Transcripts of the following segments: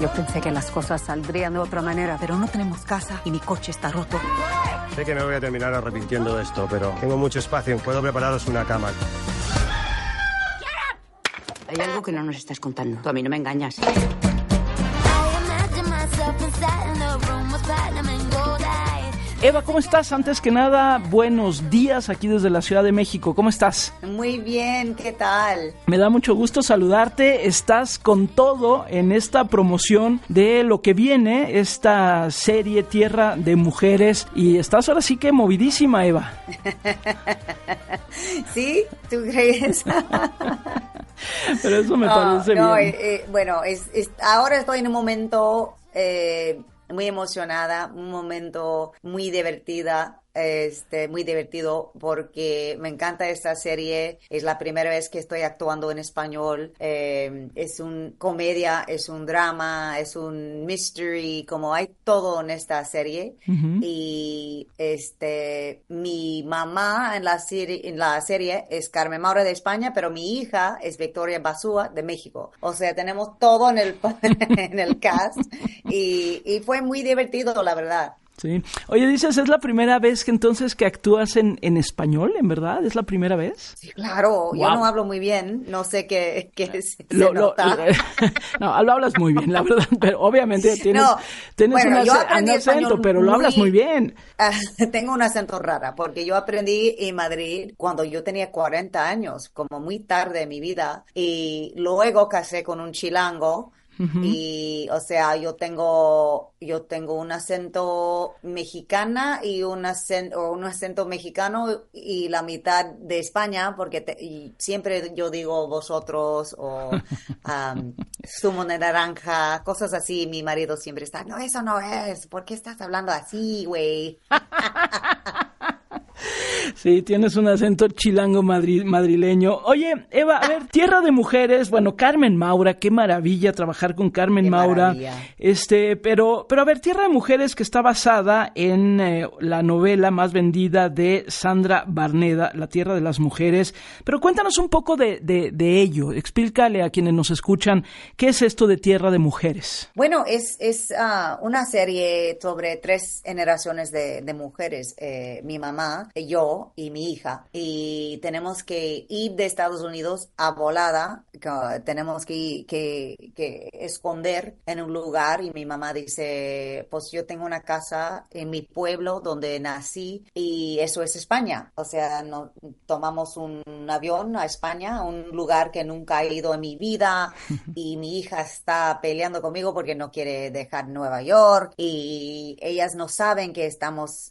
Yo pensé que las cosas saldrían de otra manera, pero no tenemos casa y mi coche está roto. Sé que me voy a terminar arrepintiendo de esto, pero tengo mucho espacio. Puedo prepararos una cama. Hay algo que no nos estás contando. Tú a mí no me engañas. Eva, ¿cómo estás? Antes que nada, buenos días aquí desde la Ciudad de México. ¿Cómo estás? Muy bien, ¿qué tal? Me da mucho gusto saludarte. Estás con todo en esta promoción de lo que viene, esta serie Tierra de Mujeres. Y estás ahora sí que movidísima, Eva. ¿Sí? ¿Tú crees? Pero eso me parece bien. Bueno, ahora estoy en un momento muy emocionada, un momento muy divertida. Muy divertido porque me encanta esta serie. Es la primera vez que estoy actuando en español. Es un comedia, es un drama, es un mystery, como hay todo en esta serie. Uh-huh. Y mi mamá en la serie es Carmen Maura de España, pero mi hija es Victoria Basúa de México. O sea, tenemos todo en el cast y fue muy divertido, la verdad. Sí. Oye, dices, ¿es la primera vez que entonces que actúas en español, en verdad? ¿Es la primera vez? Sí, claro. Wow. Yo no hablo muy bien. No sé qué se nota. No, lo hablas muy bien, la verdad. Pero obviamente tienes un acento, pero lo hablas muy bien. Tengo un acento raro, porque yo aprendí en Madrid cuando yo tenía 40 años, como muy tarde en mi vida. Y luego casé con un chilango. Uh-huh. Y, o sea, yo tengo un acento mexicana y un acento mexicano y la mitad de España, porque y siempre yo digo vosotros o zumo de naranja, cosas así. Mi marido siempre está, no, eso no es, ¿por qué estás hablando así, güey? Sí, tienes un acento chilango madrileño. Oye, Eva, a ver, Tierra de Mujeres, bueno, Carmen Maura, qué maravilla trabajar con Carmen Maura. Pero a ver, Tierra de Mujeres, que está basada en la novela más vendida de Sandra Barneda, La Tierra de las Mujeres. Pero cuéntanos un poco de ello. Explícale a quienes nos escuchan qué es esto de Tierra de Mujeres. Bueno, es una serie sobre 3 generaciones de mujeres. Mi mamá, yo y mi hija, y tenemos que ir de Estados Unidos a volada, tenemos que esconder en un lugar, y mi mamá dice, pues yo tengo una casa en mi pueblo donde nací y eso es España, o sea, tomamos un avión a España, a un lugar que nunca he ido en mi vida, y mi hija está peleando conmigo porque no quiere dejar Nueva York, y ellas no saben que estamos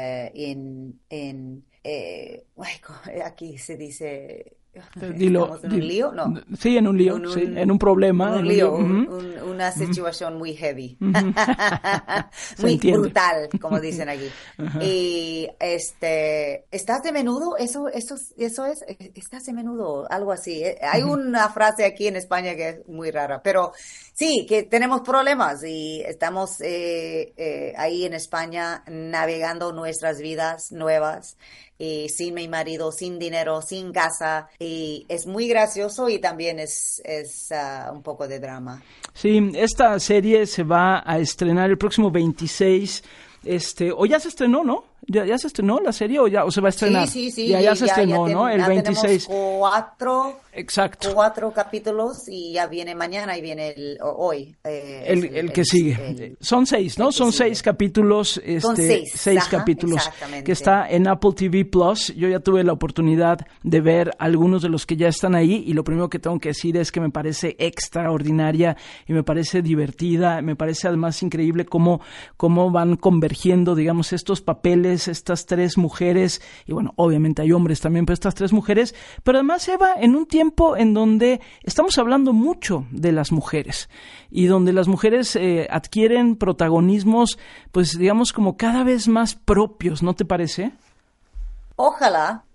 aquí se dice... Dilo, ¿En un lío? No. Sí, en un lío, en un problema. Un lío, Uh-huh. una situación muy heavy. Uh-huh. Muy brutal, como dicen aquí. Uh-huh. Y ¿estás de menudo? Eso es, ¿estás de menudo? Algo así. Hay una frase aquí en España que es muy rara, pero sí, que tenemos problemas y estamos ahí en España navegando nuestras vidas nuevas. Y sin mi marido, sin dinero, sin casa, y es muy gracioso y también es un poco de drama. Sí, esta serie se va a estrenar el próximo 26, o ya se estrenó, ¿no? ¿Ya se estrenó la serie o se va a estrenar? Sí. Ya se estrenó, ¿no? El 26. Tenemos 4 capítulos y ya viene mañana y viene hoy. El que sigue. Son 6, ¿no? Son 6 capítulos. Son 6 capítulos que está en Apple TV Plus. Yo ya tuve la oportunidad de ver algunos de los que ya están ahí y lo primero que tengo que decir es que me parece extraordinaria y me parece divertida. Me parece además increíble cómo van convergiendo, digamos, estos papeles, estas 3 mujeres, y bueno, obviamente hay hombres también, pero estas 3 mujeres, pero además, Eva, en un tiempo en donde estamos hablando mucho de las mujeres, y donde las mujeres adquieren protagonismos, pues digamos, como cada vez más propios, ¿no te parece? Ojalá,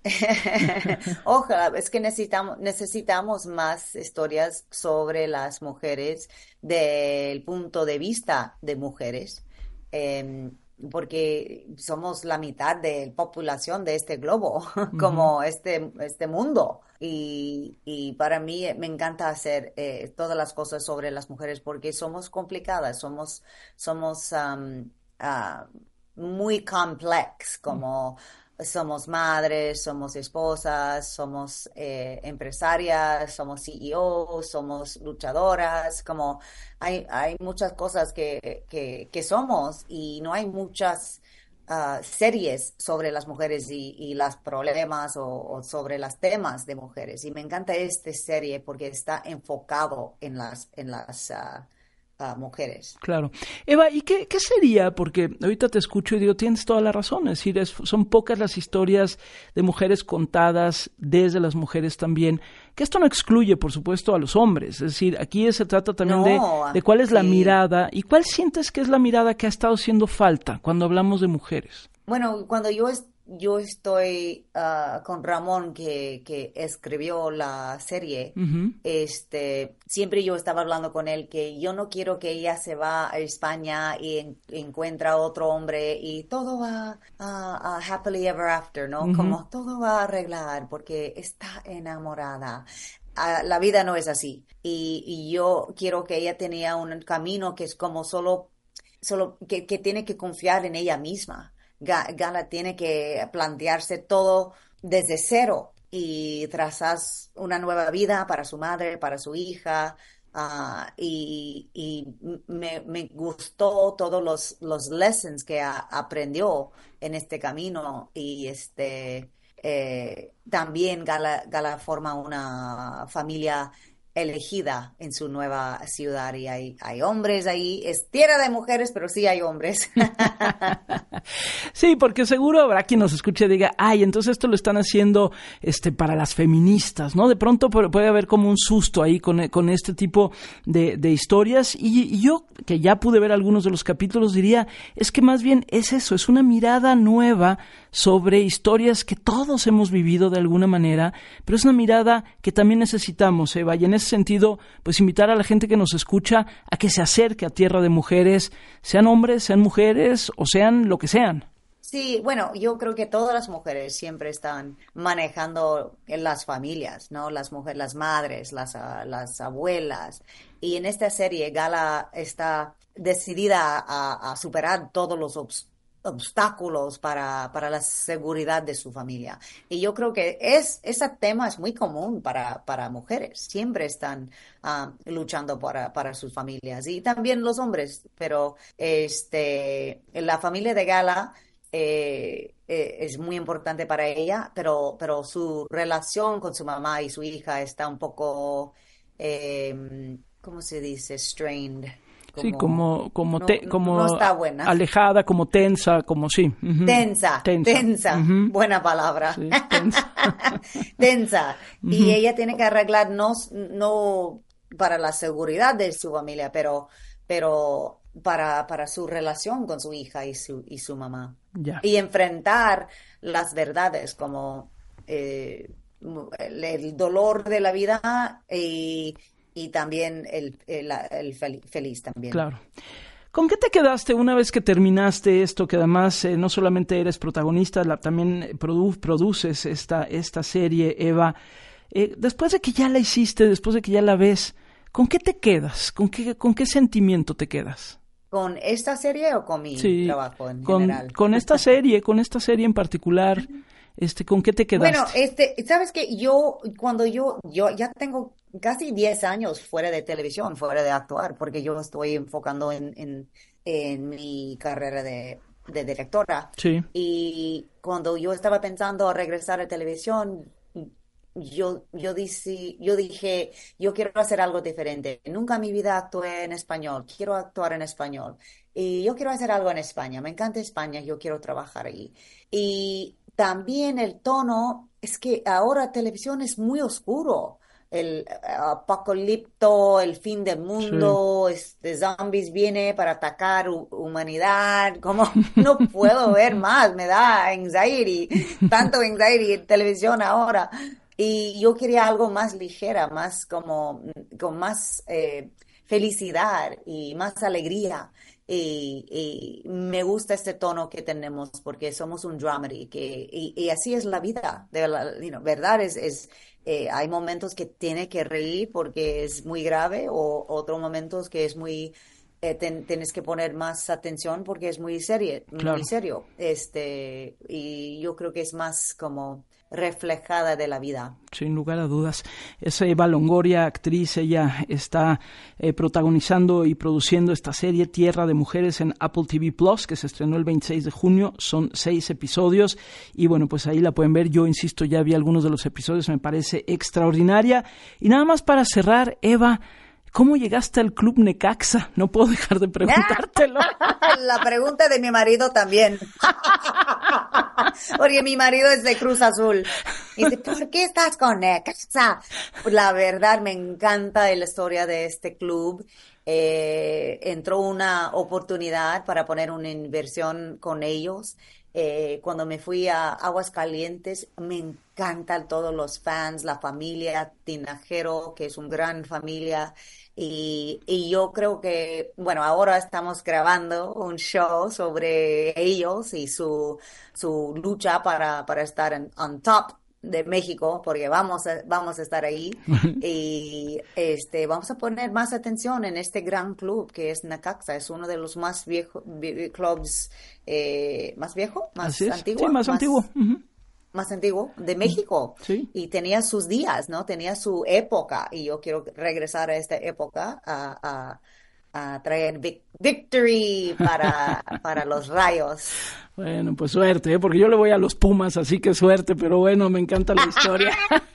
es que necesitamos más historias sobre las mujeres del punto de vista de mujeres. porque somos la mitad de la población de este globo, como este mundo. Y para mí me encanta hacer todas las cosas sobre las mujeres porque somos complicadas, somos muy complex, como somos madres, somos esposas, somos empresarias, somos CEOs, somos luchadoras, como hay muchas cosas que somos y no hay muchas series sobre las mujeres y los problemas o sobre los temas de mujeres. Y me encanta esta serie porque está enfocado en las mujeres. Claro. Eva, ¿y qué sería? Porque ahorita te escucho y digo, tienes toda la razón, es decir, son pocas las historias de mujeres contadas desde las mujeres también, que esto no excluye, por supuesto, a los hombres, es decir, aquí se trata también de cuál es la mirada, y cuál sientes que es la mirada que ha estado haciendo falta cuando hablamos de mujeres. Bueno, cuando yo estoy con Ramón que escribió la serie, siempre yo estaba hablando con él que yo no quiero que ella se va a España y encuentra otro hombre y todo va a happily ever after, ¿no? Como todo va a arreglar porque está enamorada. La vida no es así. Y yo quiero que ella tenga un camino que es como solo que tiene que confiar en ella misma. Gala tiene que plantearse todo desde cero y trazar una nueva vida para su madre, para su hija. Y me gustó todos los lessons que aprendió en este camino. Y también Gala forma una familia elegida en su nueva ciudad y hay hombres ahí, es tierra de mujeres, pero sí hay hombres. Sí, porque seguro habrá quien nos escuche y diga, ay, entonces esto lo están haciendo para las feministas, ¿no? De pronto puede haber como un susto ahí con este tipo de historias y yo, que ya pude ver algunos de los capítulos, diría, es que más bien es eso, es una mirada nueva sobre historias que todos hemos vivido de alguna manera, pero es una mirada que también necesitamos, Eva, y en ese sentido, pues invitar a la gente que nos escucha a que se acerque a Tierra de Mujeres, sean hombres, sean mujeres o sean lo que sean. Sí, bueno, yo creo que todas las mujeres siempre están manejando en las familias, ¿no? Las mujeres, las madres, las abuelas. Y en esta serie, Gala está decidida a superar todos los obstáculos para la seguridad de su familia. Y yo creo que ese tema es muy común para mujeres. Siempre están luchando para sus familias. Y también los hombres. Pero la familia de Gala es muy importante para ella, pero su relación con su mamá y su hija está un poco, ¿cómo se dice? Strained. Sí, como no está buena. Alejada, como tensa, como sí. Uh-huh. Tensa. Uh-huh. Buena palabra. Sí, tensa. Tensa. Uh-huh. Y ella tiene que arreglar no para la seguridad de su familia, pero para su relación con su hija y su mamá. Yeah. Y enfrentar las verdades como el dolor de la vida y también el feliz también. Claro. ¿Con qué te quedaste una vez que terminaste esto? Que además no solamente eres protagonista, también produces esta serie, Eva. Después de que ya la hiciste, después de que ya la ves, ¿con qué te quedas? ¿Con qué sentimiento te quedas? ¿Con esta serie o con mi trabajo en general? Con esta serie en particular, ¿con qué te quedaste? Bueno, sabes que yo ya tengo casi 10 años fuera de televisión, fuera de actuar, porque yo estoy enfocando en mi carrera de directora. Sí. Y cuando yo estaba pensando regresar a televisión, yo dije, yo quiero hacer algo diferente. Nunca en mi vida actué en español, quiero actuar en español. Y yo quiero hacer algo en España, me encanta España, yo quiero trabajar ahí. Y también el tono, es que ahora televisión es muy oscuro. El apocalipto, el fin del mundo, sí. Zombies viene para atacar humanidad, como no puedo ver más, me da anxiety, tanto anxiety en televisión ahora. Y yo quería algo más ligera, más con más felicidad y más alegría. y me gusta este tono que tenemos porque somos un dramedy y así es la vida, ¿verdad? Hay momentos que tiene que reír porque es muy grave o otros momentos que es muy tienes que poner más atención porque es muy serio, claro. Muy serio. Y yo creo que es más como reflejada de la vida. Sin lugar a dudas. Es Eva Longoria, actriz. Ella está protagonizando y produciendo esta serie Tierra de Mujeres en Apple TV Plus, que se estrenó el 26 de junio. Son 6 episodios y bueno, pues ahí la pueden ver. Yo insisto, ya vi algunos de los episodios, me parece extraordinaria. Y nada más para cerrar, Eva, ¿cómo llegaste al Club Necaxa? No puedo dejar de preguntártelo. La pregunta de mi marido también. Porque mi marido es de Cruz Azul. Y dice, ¿por qué estás con Necaxa? La verdad, me encanta la historia de este club. Entró una oportunidad para poner una inversión con ellos. Cuando me fui a Aguascalientes, me encantan todos los fans, la familia Tinajero, que es una gran familia. Y yo creo que, bueno, ahora estamos grabando un show sobre ellos y su lucha para estar on top de México, porque vamos a estar ahí y vamos a poner más atención en este gran club que es Necaxa. Es uno de los más viejos clubs, más viejo, más antiguo. Sí, más antiguo. Uh-huh. Más antiguo de México. Sí. Y tenía sus días, ¿no? Tenía su época y yo quiero regresar a esta época a traer victory para los Rayos. Bueno, pues suerte, porque yo le voy a los Pumas, así que suerte, pero bueno, me encanta la historia.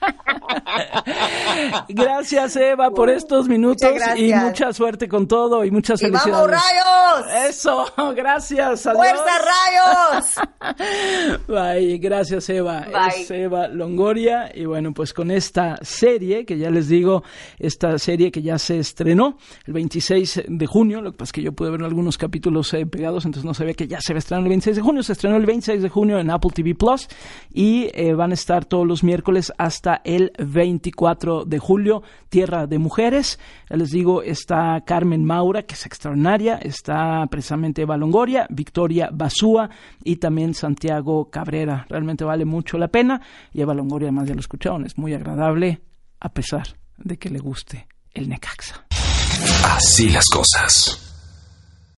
Gracias, Eva, por estos minutos y mucha suerte con todo y muchas felicidades. ¡Y vamos, Rayos! Eso, gracias, adiós. ¡Fuerza, Rayos! Bye, gracias, Eva. Bye. Es Eva Longoria y bueno, pues con esta serie, que ya les digo, esta serie que ya se estrenó el 26 de junio, lo que pasa es que yo pude ver algunos capítulos pegados, entonces no sabía que ya se va a estrenar el 26 de junio, se estrenó el 26 de junio en Apple TV Plus y van a estar todos los miércoles hasta el 24 de julio, Tierra de Mujeres. Ya les digo, está Carmen Maura, que es extraordinaria, está precisamente Eva Longoria, Victoria Basúa y también Santiago Cabrera. Realmente vale mucho la pena y Eva Longoria, además ya lo escucharon, es muy agradable a pesar de que le guste el Necaxa. Así las cosas.